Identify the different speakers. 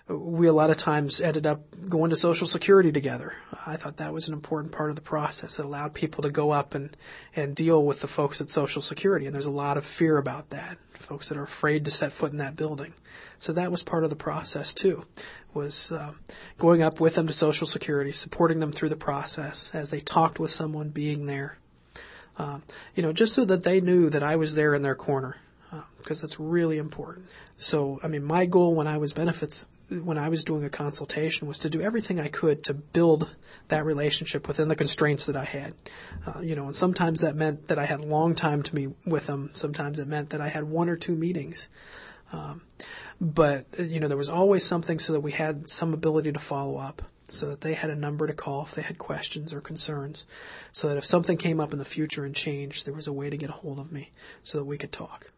Speaker 1: we a lot of times ended up going to Social Security together. I thought that was an important part of the process. It allowed people to go up and deal with the folks at Social Security. And there's a lot of fear about that, folks that are afraid to set foot in that building. So that was part of the process too, was going up with them to Social Security, supporting them through the process as they talked with someone, being there. Just so that they knew that I was there in their corner, because that's really important. So, my goal when I was doing a consultation was to do everything I could to build that relationship within the constraints that I had. And sometimes that meant that I had a long time to meet with them. Sometimes it meant that I had 1 or 2 meetings. But there was always something so that we had some ability to follow up, so that they had a number to call if they had questions or concerns, so that if something came up in the future and changed, there was a way to get a hold of me so that we could talk.